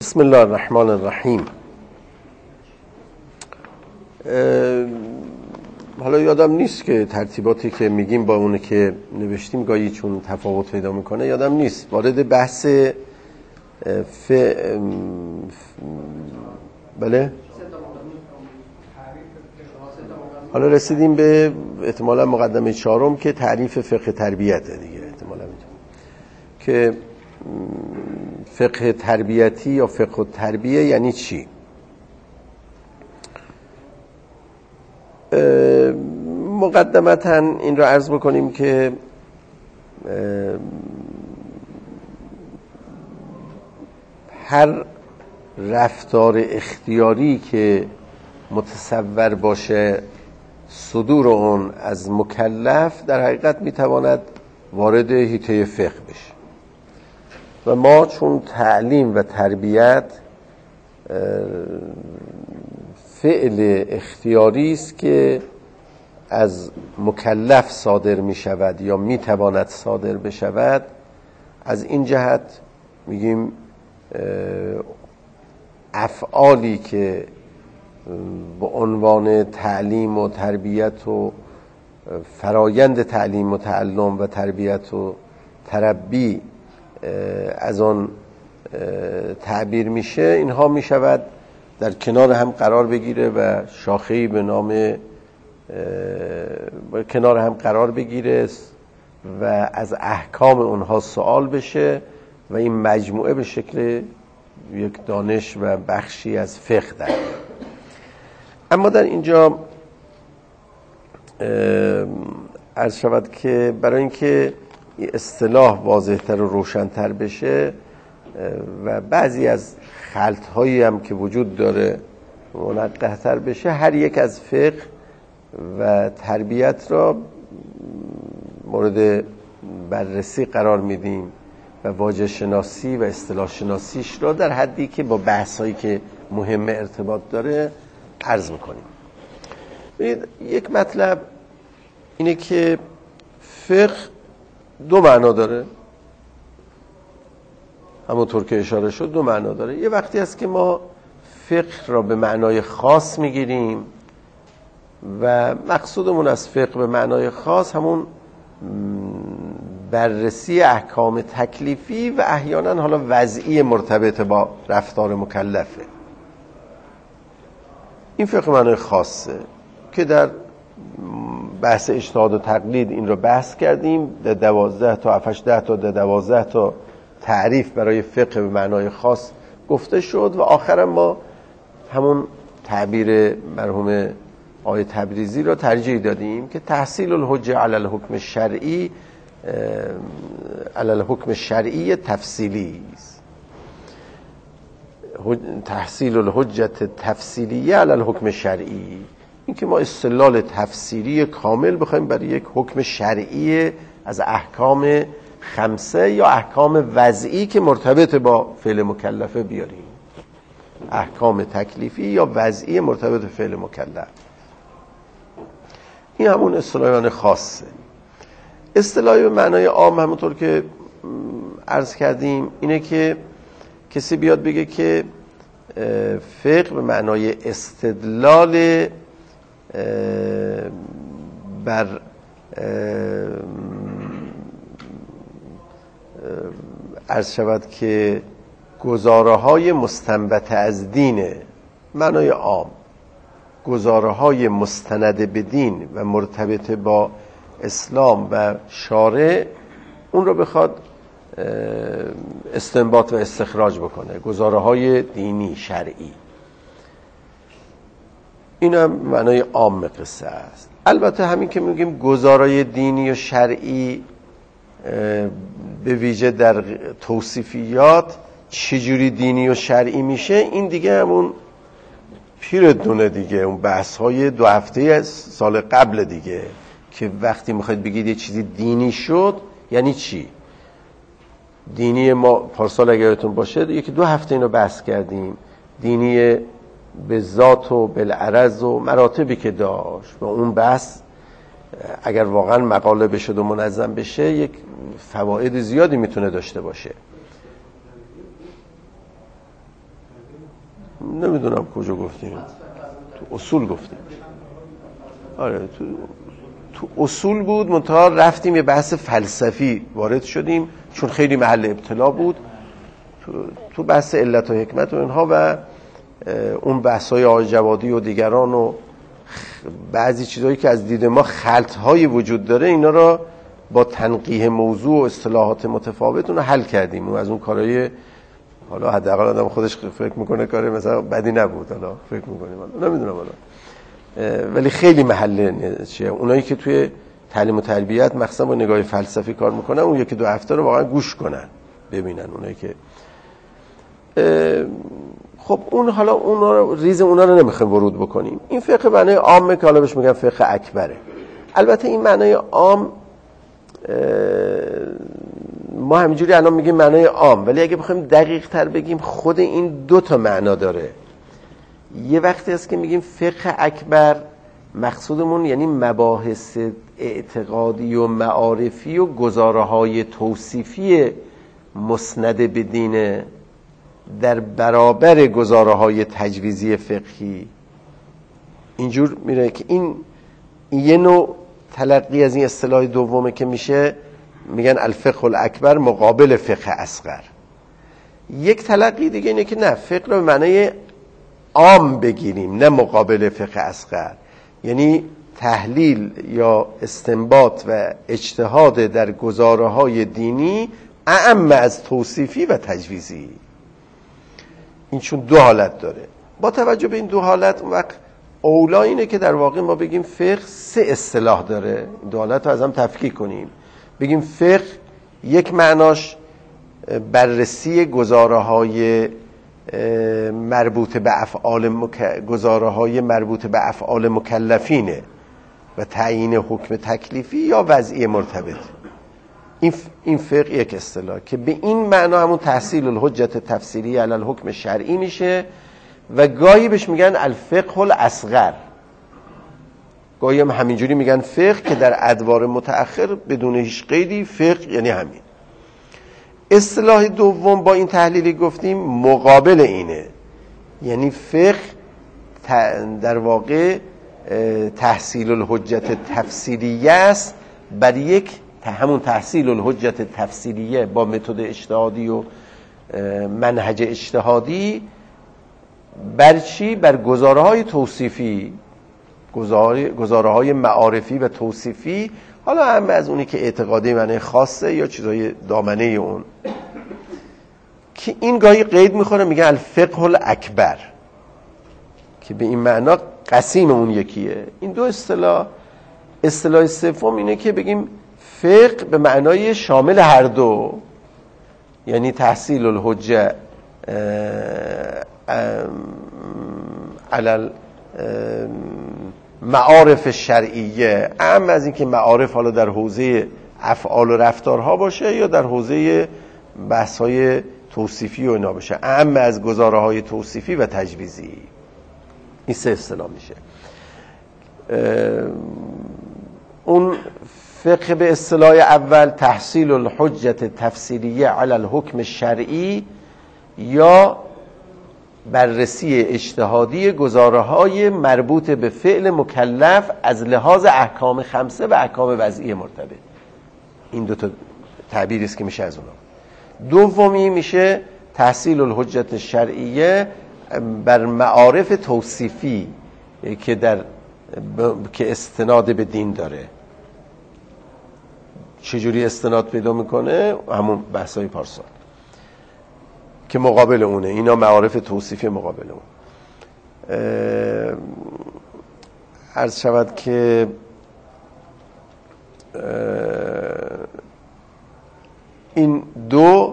بسم الله الرحمن الرحیم. حالا یادم نیست که ترتیباتی که میگیم با اونه که نوشتیم گاهی چون تفاوت پیدا میکنه، یادم نیست. وارد بحث بله، حالا رسیدیم به احتمالا مقدمه 4 که تعریف فقه تربیته دیگه. احتمالا که فقه تربیتی یا فقه تربیه یعنی چی؟ مقدمتا این را عرض بکنیم که هر رفتار اختیاری که متصور باشه صدور اون از مکلف در حقیقت میتواند وارد حیطه فقه بشه و ما چون تعلیم و تربیت فعل اختیاری است که از مکلف صادر می شود یا می تواند صادر بشود، از این جهت میگیم افعالی که به عنوان تعلیم و تربیت و فرایند تعلیم و تعلم و تربیت و تربی از آن تعبیر میشه، اینها میشود در کنار هم قرار بگیره و شاخه‌ای به نام کنار هم قرار بگیره و از احکام اونها سوال بشه و این مجموعه به شکل یک دانش و بخشی از فقه در. اما در اینجا عرض شود که برای اینکه اصطلاح واضح‌تر و روشن‌تر بشه و بعضی از خلط‌هایی هم که وجود داره منقح‌تر بشه، هر یک از فقه و تربیت را مورد بررسی قرار میدیم و واژه شناسی و اصطلاح شناسیش را در حدی که با بحث‌هایی که مهم ارتباط داره عرض میکنیم. یک مطلب اینه که فقه دو معنا داره، همونطور که اشاره شد دو معنا داره. یه وقتی هست که ما فقه را به معنای خاص میگیریم و مقصودمون از فقه به معنای خاص همون بررسی احکام تکلیفی و احیانا حالا وضعی مرتبط با رفتار مکلفه. این فقه معنای خاصه که در بحث اجتهاد و تقلید این رو بحث کردیم. در 12 تا 10 تا 12 تا تعریف برای فقه به معنای خاص گفته شد و آخرا ما همون تعبیر مرحوم آقای تبریزی را ترجیح دادیم که تحصیل الحجه علی الحکم شرعی علی الحکم شرعی تفصیلی است. تحصیل الحجت تفصیلیه علی الحکم شرعی، این که ما استدلال تفسیری کامل بخوایم برای یک حکم شرعی از احکام خمسه یا احکام وضعی که مرتبط با فعل مکلفه بیاریم، احکام تکلیفی یا وضعی مرتبط فعل مکلف. این همون اصطلاحیان خاصه. اصطلاحی به معنای عام همونطور که عرض کردیم اینه که کسی بیاد بگه که فقه به معنای استدلال بر عرض شود که گزاره‌های مستنبت از دینه، معنای عام گزاره‌های مستند به دین و مرتبط با اسلام و شارع، اون رو بخواد استنباط و استخراج بکنه، گزاره‌های دینی شرعی. این هم معنای عام قصه است. البته همین که میگیم گزاره‌های دینی و شرعی به ویژه در توصیفیات چجوری دینی و شرعی میشه، این دیگه همون پیر دونه دیگه، اون بحث‌های 2 هفته سال قبل دیگه، که وقتی میخواید بگید یه چیزی دینی شد یعنی چی. دینی ما پارسال اگرتون باشه 1-2 هفته اینو بحث کردیم، دینی به ذات و بالعرض و مراتبی که داشت و اون بحث اگر واقعا مقاله بشه و منظم بشه یک فواید زیادی میتونه داشته باشه. نمیدونم کجا گفتیم، تو اصول گفتیم. آره تو اصول بود، منتها رفتیم یه بحث فلسفی وارد شدیم چون خیلی محل ابتلا بود تو بحث علت و حکمت و اینها و اون بحث‌های آقای جوادی و دیگران و بعضی چیزهایی که از دید ما خلط‌های وجود داره، اینا را با تنقیح موضوع و اصطلاحات متفاوت اون رو حل کردیم. و از اون کارهای حالا حداقل آدم خودش فکر میکنه کار مثلا بدی نبود، حالا فکر میکنیم نمیدونم حالا، ولی خیلی محل چیه اونایی که توی تعلیم و تربیت مخصوصا با نگاه فلسفی کار میکنن اون یکی دو هفته رو واقعا گوش کنن ببینن اونایی که خب اون حالا اونا رو نمیخوایم ورود بکنیم. این فقه معنای عامه که حالا بهش میگن فقه اکبره. البته این معنای عام ما همینجوری الان میگیم معنای عام، ولی اگه بخوایم دقیق تر بگیم خود این دو تا معنا داره. یه وقتی هست که میگیم فقه اکبر مقصودمون یعنی مباحث اعتقادی و معارفی و گزاره‌های توصیفی مسند به دینه در برابر گزاره‌های تجویزی فقهی. اینجور میره که این یه نوع تلقی از این اصطلاح دومه که میشه میگن الفقه الاکبر مقابل فقه اصغر. یک تلقی دیگه اینه که نه، فقه رو به معنای عام بگیریم نه مقابل فقه اصغر، یعنی تحلیل یا استنباط و اجتهاد در گزاره‌های دینی اعم از توصیفی و تجویزی. این چون دو حالت داره. با توجه به این دو حالت اون وقت اولا اینه که در واقع ما بگیم فقه سه اصطلاح داره. این دو حالت رو از هم تفکیک کنیم. بگیم فقه یک معناش بررسی گزاره‌های مربوط به گزاره‌های مربوط به افعال مکلفینه و تعیین حکم تکلیفی یا وضعی مرتبط. این فقه یک اصطلاح که به این معنا همون تحصیل الحجت تفسیری علی الحکم شرعی میشه و گاهی بهش میگن الفقه الاصغر، گاهی هم همینجوری میگن فقه که در ادوار متأخر بدون هیچ قیدی فقه یعنی همین. اصطلاح دوم با این تحلیلی گفتیم مقابل اینه، یعنی فقه در واقع تحصیل الحجت تفسیریه است بر یک همون تحصیل الحجت تفسیریه با متد اجتهادی و منهج اجتهادی بر چی؟ بر گزاره‌های توصیفی، گزاره‌های معارفی و توصیفی، حالا هم از اونی که اعتقادی معنی خاصه یا چیزای دامنه اون، که این گاهی قید میخوره میگن الفقه الاکبر که به این معنا قسیم اون یکیه. این دو اصطلاح سوم اینه که بگیم فقه به معنای شامل هر دو، یعنی تحصیل الحجه علل معارف شرعیه، اما از اینکه معارف حالا در حوزه افعال و رفتارها باشه یا در حوزه بحث‌های توصیفی و اینا باشه، اما از گزاره‌های توصیفی و تجویزی. این سه اصطلاح میشه. اون فقه به اصطلاح اول تحصیل الحجت تفسیریه علی الحکم شرعی یا بررسی اجتهادی گزاره‌های مربوط به فعل مکلف از لحاظ احکام خمسه و احکام وضعی مرتبط. این دو تا تعبیری است که میشه از اونها. دومی میشه تحصیل الحجت شرعیه بر معارف توصیفی که استناد به دین داره. چجوری استناد پیدا میکنه؟ همون بحثای پارسال که مقابل اونه. اینا معارف توصیفی مقابل اون. عرض شود که این دو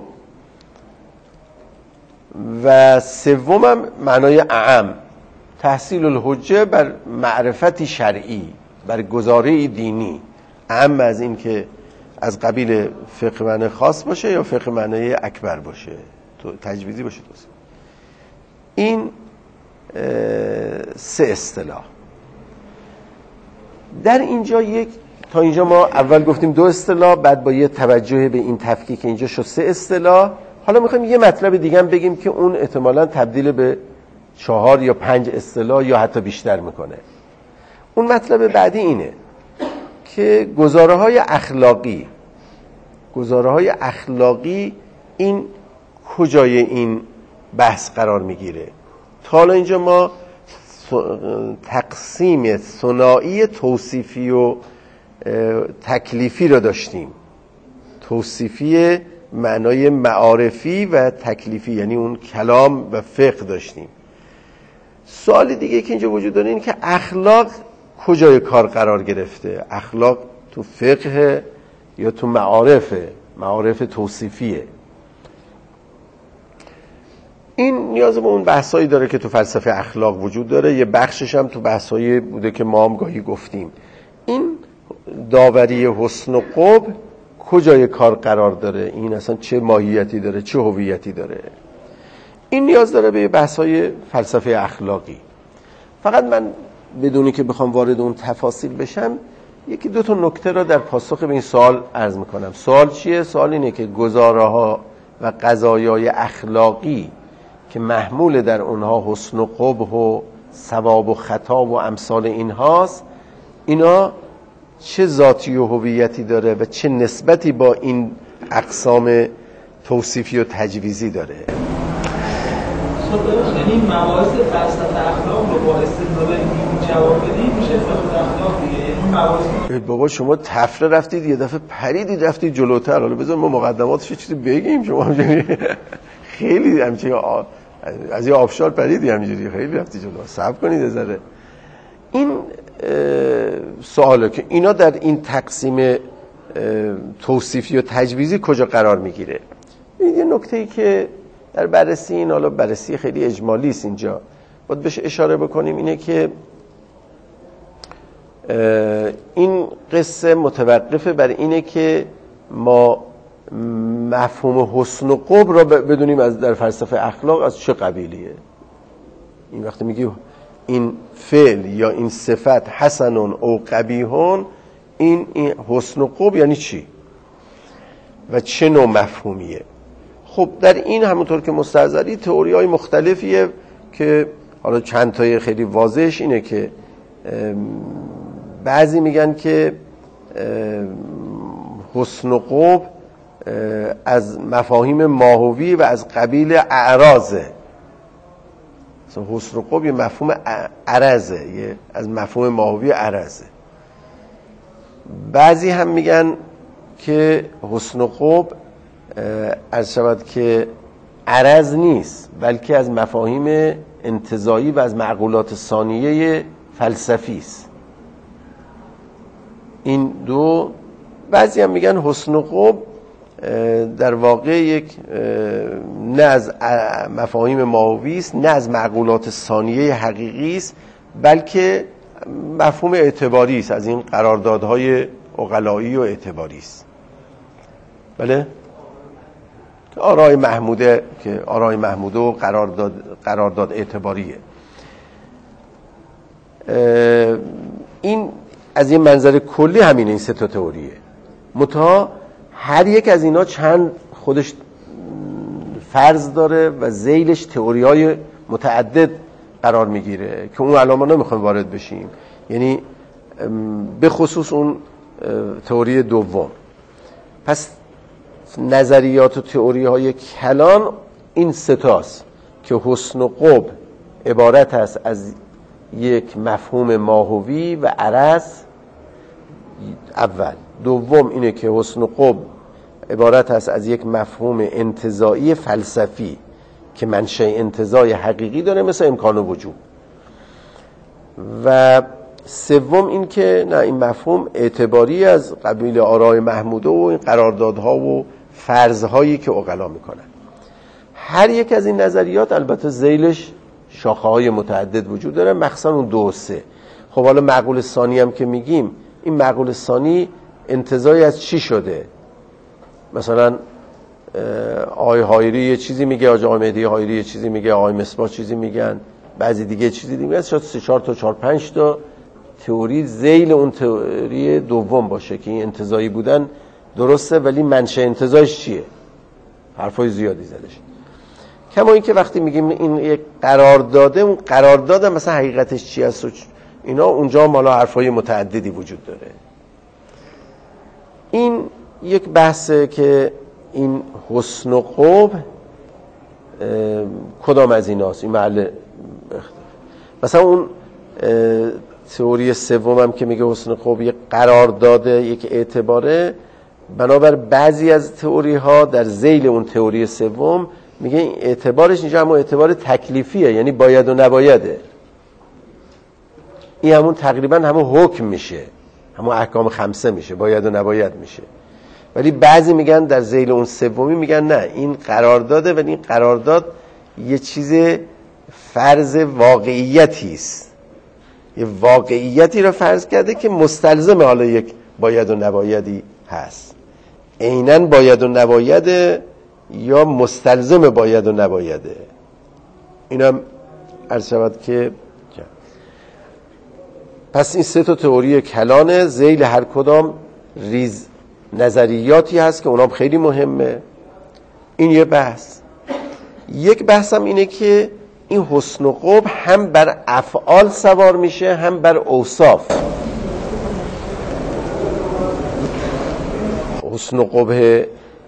و سومم معنای اعم تحصیل الحجه بر معرفتی شرعی، بر گزاره دینی، اعم از این که از قبیل فقه معنی خاص باشه یا فقه معنی اکبر باشه، تجویزی باشه. این سه اصطلاح در اینجا. تا اینجا ما اول گفتیم دو اصطلاح، بعد با یه توجه به این تفکیک اینجا شد سه اصطلاح. حالا میخوایم یه مطلب دیگه هم بگیم که اون احتمالاً تبدیل به 4 یا 5 اصطلاح یا حتی بیشتر میکنه. اون مطلب بعدی اینه که گزاره‌های اخلاقی این کجای این بحث قرار میگیره؟ تا حالا اینجا ما تقسیم ثنایی توصیفی و تکلیفی رو داشتیم. توصیفی معنای معارفی و تکلیفی، یعنی اون کلام و فقه داشتیم. سوال دیگه که اینجا وجود داره این که اخلاق کجای کار قرار گرفته؟ اخلاق تو فقه یا تو معارف توصیفیه؟ این نیاز به اون بحثایی داره که تو فلسفه اخلاق وجود داره. یه بخشش هم تو بحثایی بوده که ما هم گاهی گفتیم. این داوری حسن و قبح کجای کار قرار داره؟ این اصلا چه ماهیتی داره؟ چه هویتی داره؟ این نیاز داره به بحث‌های فلسفه اخلاقی. فقط من بدونی که بخوام وارد اون تفاصیل بشم، یکی دو تا نکته را در پاسخ به این سوال عرض میکنم. سوال چیه؟ سوال اینه که گزاره‌ها و قضایای اخلاقی که محمول در اونها حسن و قبح و صواب و خطا و امثال اینهاست، اینا چه ذاتی و هویتی داره و چه نسبتی با این اقسام توصیفی و تجویزی داره؟ یعنی مباحث فلسفه اخلاق رو با استدلال دینی جواب بدیم میشه فلسفه اخلاق دیگه. یعنی مباحث بابا شما تفره رفتید یه دفعه پریدید رفتید جلوتر. حالا بذار ما مقدماتش چیزی بگیم. شما خیلی همچین از یه آبشار پریدی همینجوری، خیلی رفتی جلو. صبر کنید یه ذره. این سواله که اینا در این تقسیم توصیفی و تجویزی کجا قرار میگیره؟ یه نکته‌ای که در بررسی این، حالا بررسی خیلی اجمالی است اینجا، باید بهش اشاره بکنیم، اینه که این قصه متوقفه بر اینه که ما مفهوم حسن و قبح را بدونیم از در فلسفه اخلاق از چه قبیلیه. این وقتی میگی این فعل یا این صفت حسن او قبیح، این حسن و قبح یعنی چی و چه نوع مفهومیه؟ خب در این همونطور که مستحضری تئوری‌های مختلفیه که حالا چند تای خیلی واضحش اینه که بعضی میگن که حسن و قبح از مفاهیم ماهوی و از قبیل اعراضه. مثلا حسن و قبح یه مفهوم عرضه، از مفهوم ماهوی عرضه. بعضی هم میگن که حسن و قبح عرض شود که عرض نیست، بلکه از مفاهیم انتزاعی و از معقولات ثانیه فلسفی است. این دو. بعضی هم میگن حسن و قبح در واقع یک نه از مفاهیم ماهوی است، نه از معقولات ثانیه حقیقی است، بلکه مفهوم اعتباری است، از این قراردادهای عقلایی و اعتباری است. بله؟ آرای محموده که آرای محموده و قرارداد اعتباریه. این از این منظر کلی همینه، این سه تا تئوریه. متا هر یک از اینا چند خودش فرض داره و ذیلش تئوری‌های متعدد قرار میگیره که اون علامه نمیخوایم وارد بشیم. یعنی به خصوص اون تئوری دوم. پس نظریات و تئوری‌های کلان این سه تاست که حسن و قبح عبارت است از یک مفهوم ماهوی و عرض اول. دوم اینه که حسن و قبح عبارت است از یک مفهوم انتزاعی فلسفی که منشأ انتزاع حقیقی داره مثل امکان و وجود. و سوم این که نه، این مفهوم اعتباری از قبیل آرای محموده و این قراردادها و فرضهایی که عقلا میکنن. هر یک از این نظریات البته ذیلش شاخه‌های متعدد وجود داره، مخصوصا اون 2 و 3. خب حالا معقول ثانی هم که میگیم، این معقول ثانی انتزاعی از چی شده؟ مثلا آقای حایری یه چیزی میگه، آقای مهدی حایری یه چیزی میگه، آقای مصباح چیزی میگن، بعضی دیگه چیزی دیگه میگن. شاید 3-4 تا 4-5 تا تئوری ذیل اون تئوری دوم باشه که این انتزاعی بودن درسته، ولی منشأ انتزاعش چیه؟ حرفای زیادی زدش. کما اینکه وقتی میگیم این یک قرارداده، اون قرارداد مثلا حقیقتش چی است و اینا، اونجا مالا حرفای متعددی وجود داره. این یک بحثه که این حسن و قبح کدام از ایناست، این محل مثلا اون تئوری سومم که میگه حسن و قبح یک قرارداده، یک اعتباره، بنابر بعضی از تئوری ها در ذیل اون تئوری سوم میگه این اعتبارش اینجا همون اعتبار تکلیفیه، یعنی باید و نبایده. این همون تقریبا همون حکم میشه، همون احکام خمسه میشه، باید و نباید میشه. ولی بعضی میگن در ذیل اون سومی میگن نه، این قرارداده، ولی این قرارداد یه چیز فرض واقعیتی است، یه واقعیتی رو فرض کرده که مستلزم حالا یک باید و نبایدی هست. عیناً باید و نبایده یا مستلزم باید و نبایده. اینم عرض شود که پس این سه تا تئوری کلانه، ذیل هر کدام ریز نظریاتی هست که اونام خیلی مهمه. این یه بحث. یک بحث هم اینه که این حسن و قبح هم بر افعال سوار میشه هم بر اوصاف. حسن و قبح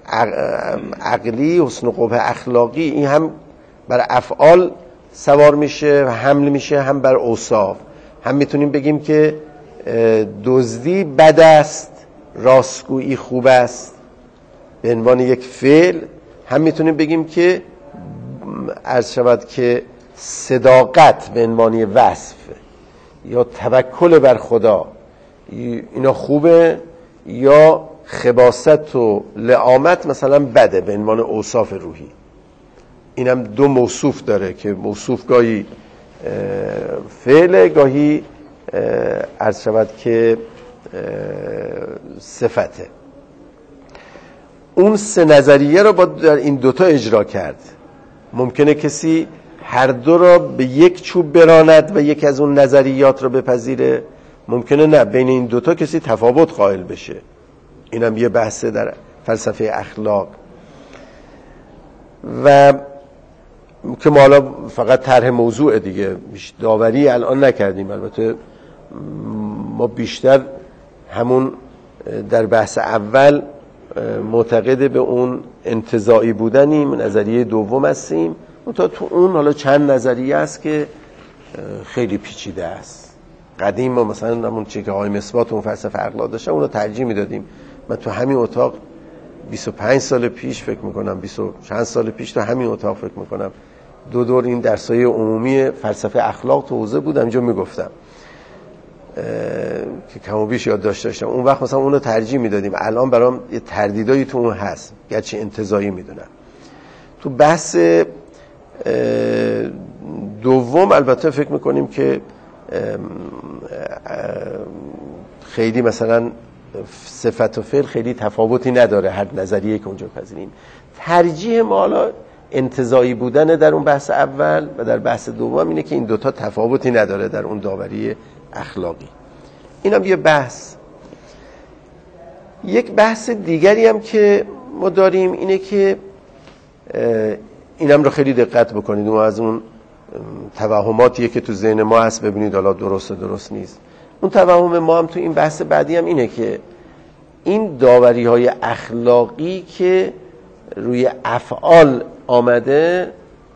عقلی، حسن و قبح اخلاقی، این هم بر افعال سوار میشه و حمل میشه هم بر اوصاف. هم میتونیم بگیم که دزدی بد است، راستگویی خوب است به عنوان یک فعل. هم میتونیم بگیم که عرض شود که صداقت به عنوان وصف یا توکل بر خدا اینا خوبه، یا خباثت و لعامت مثلا بده به عنوان اوصاف روحی. اینم دو موصوف داره که موصوف گاهی فعل، گاهی عرض شود که صفته. اون سه نظریه رو باید در این دوتا اجرا کرد. ممکنه کسی هر دو را به یک چوب براند و یک از اون نظریات رو بپذیره، ممکنه نه، بین این دوتا کسی تفاوت قائل بشه. اینم یه بحثه در فلسفه اخلاق و که ما حالا فقط طرح موضوع دیگه، داوری الان نکردیم. البته ما بیشتر همون در بحث اول معتقد به اون انتزاعی بودنیم، نظریه دوم هستیم. تا تو اون حالا چند نظریه است که خیلی پیچیده است. قدیم ما مثلا همون چیزی که آقای مصباح اون فلسفه اخلاق داشته اون رو ترجیح میدادیم. من تو همین اتاق 25 سال پیش فکر میکنم، 20 چند سال پیش تو همین اتاق فکر میکنم دو دور این درسای عمومی فلسفه اخلاق تو حوزه بودم، اینجا میگفتم که کم و بیش یاد داشتم. اون وقت مثلا اون رو ترجیح میدادیم. الان برام یه تردیدایی تو اون هست، گرچه انتزاعی میدونم. تو بحث دوم البته فکر میکنیم که خیلی مثلا صفت و فعل خیلی تفاوتی نداره هر نظریه که اونجا پذیریم. ترجیح ما حالا انتزاعی بودن در اون بحث اول و در بحث دوم اینه که این دوتا تفاوتی نداره در اون داوری اخلاقی. اینم یه بحث. یک بحث دیگری هم که ما داریم اینه که اینم رو خیلی دقت بکنید، اون از اون توهماتیه که تو ذهن ما هست ببینید حالا درست نیست. اون توهم ما هم تو این بحث بعدی هم اینه که این داوری های اخلاقی که روی افعال آمده،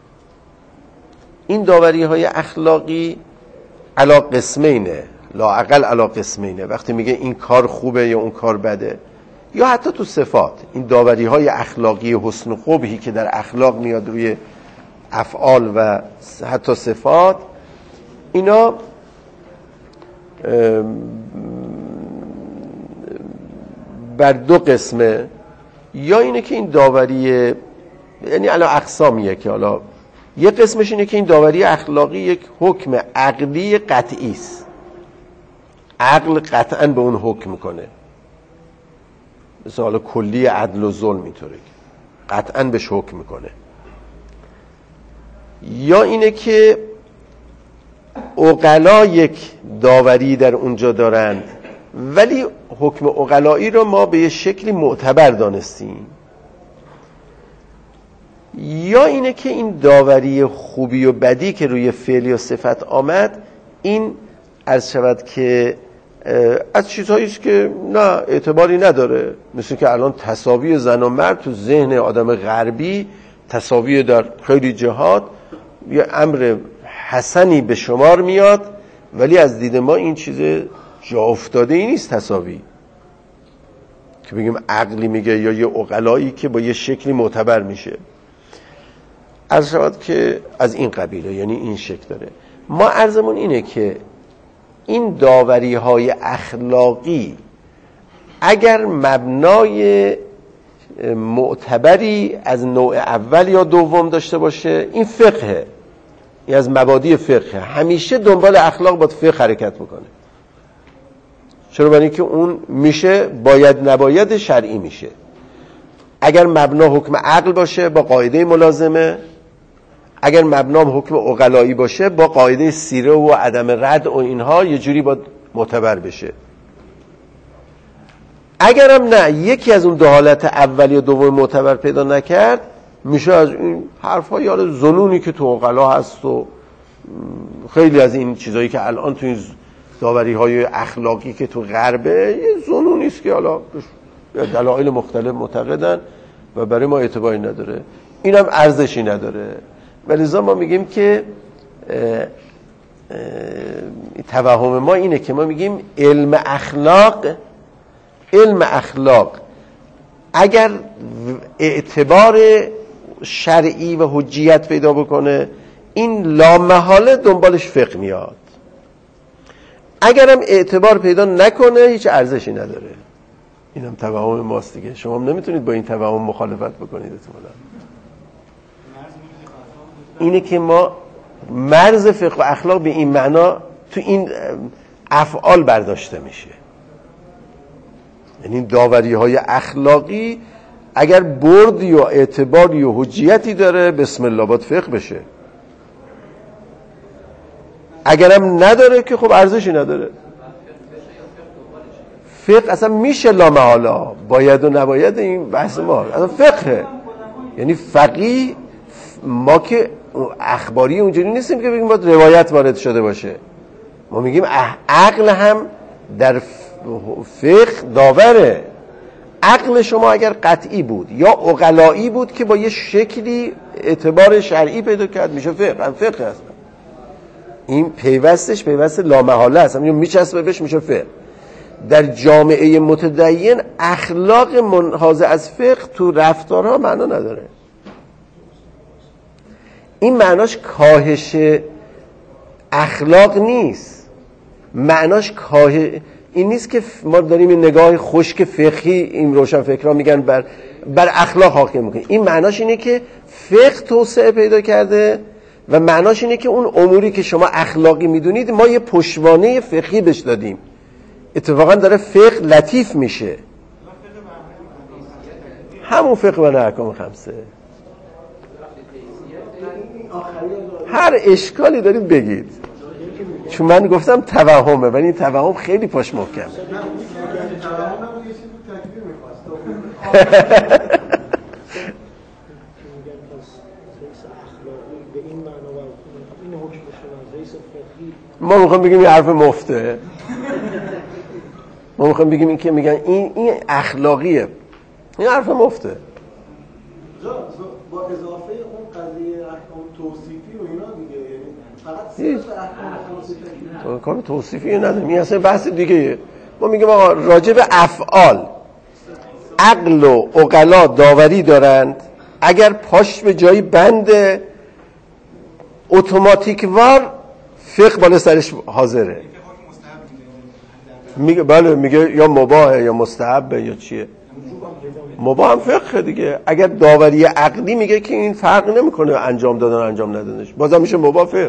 این داوری های اخلاقی علا قسمینه، لااقل علا قسمینه. وقتی میگه این کار خوبه یا اون کار بده، یا حتی تو صفات، این داوری های اخلاقی حسن و قبحی که در اخلاق میاد روی افعال و حتی صفات، اینا بر دو قسمه. یا اینه که این داوری، یعنی الان اقسامیه که حالا یه قسمش اینه که این داوری اخلاقی یک حکم عقلی قطعی است، عقل قطعا به اون حکم میکنه، مثل حالا کلی عدل و ظلم اینطوره قطعا بهش حکم میکنه. یا اینه که عقلا یک داوری در اونجا دارند، ولی حکم عقلایی رو ما به یه شکلی معتبر دانستیم. یا اینه که این داوری خوبی و بدی که روی فعل یا صفت آمد این عرض شود که از چیزهایی است که نه اعتباری نداره، مثل که الان تساوی زن و مرد تو ذهن آدم غربی تساوی در خیلی جهات یه امر حسنی به شمار میاد، ولی از دید ما این چیز جا افتاده ای نیست تساوی که بگیم عقلی میگه یا یه عقلایی که با یه شکلی معتبر میشه. عرض شود که از این قبیله، یعنی این شکل داره. ما عرضمون اینه که این داوری های اخلاقی اگر مبنای معتبری از نوع اول یا دوم داشته باشه، این فقهه، این از مبادی فقهه. همیشه دنبال اخلاق باید فقه حرکت بکنه. چرا؟ برای اینکه اون میشه باید نباید شرعی میشه. اگر مبنا حکم عقل باشه با قاعده ملازمه، اگر مبنا حکم عقلایی باشه با قاعده سیره و عدم رد و اینها یه جوری باید معتبر بشه. اگرم نه یکی از اون دو حالت اول یا دوم معتبر پیدا نکرد، میشه از این حرفا یا ظنونی که تو عقلا هست و خیلی از این چیزایی که الان تو این داوری های اخلاقی که تو غربه یه ظنونی است که حالا دلایل مختلف معتقدن و برای ما اعتباری نداره، اینم ارزشی نداره. ولذا ما میگیم که توهم ما اینه که ما میگیم علم اخلاق اگر اعتبار شرعی و حجیت پیدا بکنه، این لامحاله دنبالش فقه میاد. اگرم اعتبار پیدا نکنه هیچ ارزشی نداره. اینم توهم ماست دیگه. شما هم نمیتونید با این توهم مخالفت بکنید. اینه که ما مرز فقه و اخلاق به این معنا تو این افعال برداشته میشه. یعنی داوری های اخلاقی اگر بردی و اعتباری و حجیتی داره، بسم الله باید فقه بشه. اگرم نداره که خب ارزشی نداره. فقه اصلا میشه لامحالا، باید و نباید این بحث ما اصلا فقهه. یعنی فقیه ما که اخباری اونجوری نیستیم که بگیم باید روایت وارد شده باشه. ما میگیم عقل هم در فقه داوره. عقل شما اگر قطعی بود یا عقلایی بود که با یه شکلی اعتبار شرعی پیدا کرد، میشه فقه. هم فقه هست. این پیوستش پیوست لامحاله است، همین میچسبه بهش میشه فقه. در جامعه متدین اخلاق منحاز از فقه تو رفتارها معنا نداره. این معناش کاهش اخلاق نیست. معناش این نیست که ما داریم این نگاه خشک فقهی، این روشن فکرها میگن بر اخلاق حاکم میکنه. این معناش اینه که فقه توسعه پیدا کرده و معناش اینه که اون اموری که شما اخلاقی میدونید ما یه پشتوانه فقهی بهش دادیم. اتفاقا داره فقه لطیف میشه. همون فقه و احکام خمسه. هر اشکالی دارید بگید، چون من گفتم توهمه، ولی این توهم خیلی پاش محکم. ما میخوام بگیم این حرف مفته. ما میخوام بگیم این که میگن این اخلاقیه، این حرف مفته. با اضافه اون قضیه احکام توصیفی و اینا دیگه، یعنی فقط صرف احکام توصیفی کار توصیفی نداریم. این اصلا بحث دیگه. ما میگیم آقا راجع به افعال عقل و عقلا داوری دارند، اگر پاش به جایی بند اتوماتیک وار فقه بالا سرش حاضره. میگه بله، میگه یا مباهه یا مستحبه یا چیه. مباح هم فقه دیگه. اگر داوری عقلی میگه که این فرق نمیکنه انجام دادن انجام ندادنش، بازم میشه مباح فقه.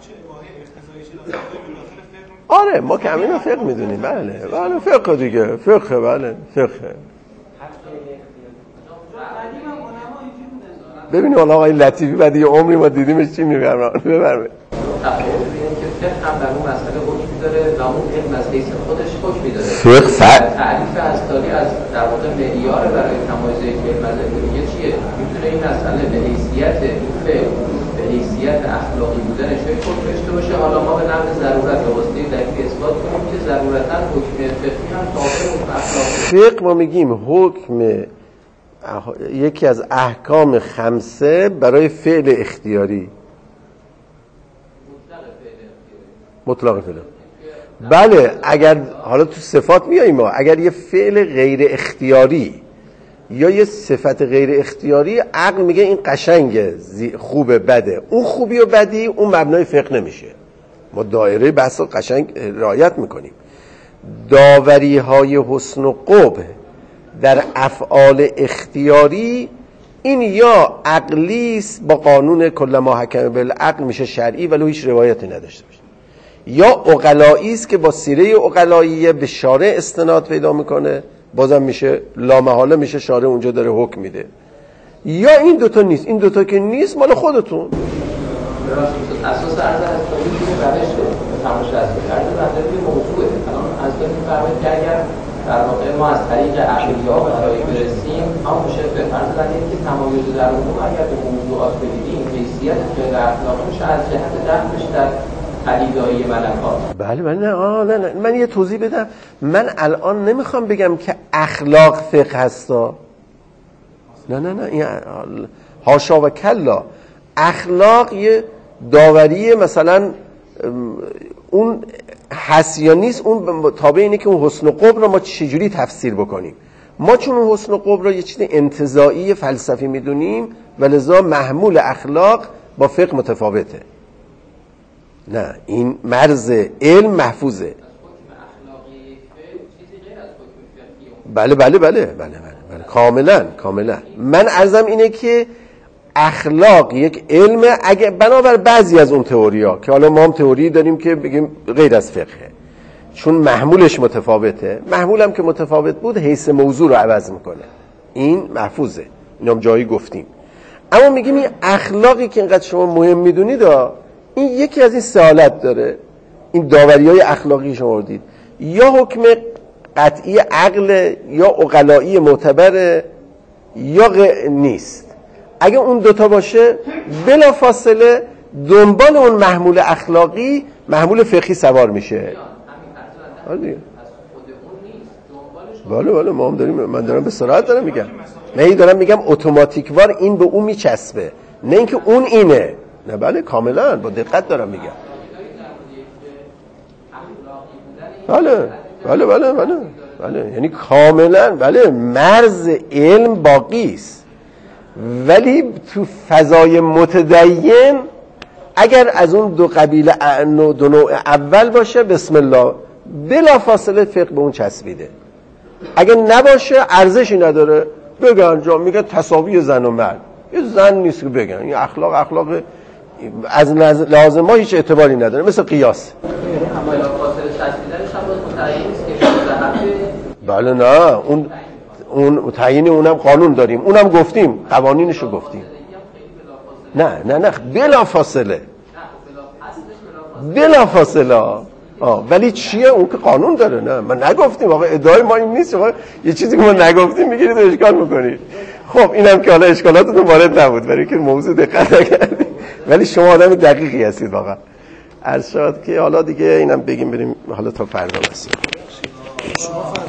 آره ما که همین فقه میدونیم. بله فقه دیگه، فقه. بله فقه. ببینید حالا آقای لطیفی بعد یه عمری ما دیدیمش چی میگه. ببرید فقه هم در اون مسئله حکم داره و اون علم از حیث خودش حکم داره. فقه تعریف اصطلاحی از در واقع معیار برای تمایز یک علم از دیگه چیه؟ میتونه میتونه این مسئله به حیثیت فعل به حیثیت اخلاقی بودن شاید حکم داشته باشه. حالا ما به نحو ضرورت یا واسطه دلیل اثبات کنیم که ضرورتاً حکم فقهی هم تابع حکم اخلاقی. فقه ما میگیم حکم یکی از احکام خمسه برای فعل اختیاری، مطلق فعل. بله اگر حالا تو صفات میاییم ما، اگر یه فعل غیر اختیاری یا یه صفت غیر اختیاری عقل میگه این قشنگه خوبه بده، اون خوبی و بدی اون مبنای فقه نمیشه. ما دایره بحث قشنگ رعایت میکنیم. داوری های حسن و قبح در افعال اختیاری این یا عقلی است با قانون کل ما حکم بالعقل میشه شرعی ولو هیچ روایتی نداشته باشه، یا عقلایی است که با سیره عقلاییه به شارع استناد پیدا میکنه بازم میشه لامحاله میشه شارع اونجا داره حکم میده، یا این دوتا نیست. این دوتا که نیست مال خودتون. اساس عرض هستایی که روش تماشا است عرض بندری موضوعه. الان از این فرمایید که اگر در واقع ما از طریق عقلیه ها به جایی برسیم هم میشه به فرض بندید که تمایز در عموم اگر به موضوعات بدیدیم حیثیت فعل اخلاقی میشه از جهت دخلش در پدیدایی ملکات. بله نه من یه توضیح بدم. من الان نمیخوام بگم که اخلاق فقه هستا، نه این حاشا و کلا. اخلاق یه داوری مثلا اون هست یا نیست اون تابع اینه که اون حسن و قبح رو ما چجوری تفسیر بکنیم. ما چون اون حسن و قبح رو یه چیز انتزاعی فلسفی میدونیم و لذا محمول اخلاق با فقه متفاوته. نه این مرز علم محفوظه. بله کاملا. من عرضم اینه که اخلاق یک علم اگه بنابر بعضی از اون تئوریا که حالا ما هم تئوری داریم که بگیم غیر از فقهه چون محمولش متفاوته، محمولم که متفاوت بود حیث موضوع رو عوض میکنه، این محفوظه، اینم جایی گفتیم. اما میگیم این اخلاقی که اینقدر شما مهم میدونید این یکی از این سه حالت داره. این داوری‌های اخلاقی شما دید یا حکم قطعی عقل یا عقلایی معتبر یا نیست. اگه اون دوتا باشه بلا فاصله دنبال اون محمول اخلاقی محمول فقهی سوار میشه. بله ما هم داریم. من دارم به صراحت دارم میگم، نه دارم میگم اتوماتیکوار این به اون میچسبه، نه اینکه اون اینه. نه بله کاملا با دقت دارم میگم. بله یعنی کاملا مرز علم باقی است، ولی تو فضای متدین اگر از اون دو قبیله دو نوع اول باشه بسم الله بلا فاصله فقه به اون چسبیده. اگر نباشه ارزشی نداره بگن جا میگه تساوی زن و مرد، یه زن نیست که بگن این اخلاق از لازم ما هیچ اعتباری نداره، مثل قیاس. بله نه اون تعیین اونم قانون داریم، اونم گفتیم قوانینشو گفتیم. نه بلا فاصله ولی چیه اون که قانون داره. نه من نگفتیم آقا ادعای ما این نیست. آقا یه چیزی که ما نگفتیم میگیرید و اشکال میکنید. خب اینم که حالا اشکالاتتون وارد نبود برای که موضوع دقت نکردید، ولی شما آدم دقیقی هستید واقعا. عرض شد که حالا دیگه اینم بگیم بریم حالا تا فردا بسیم.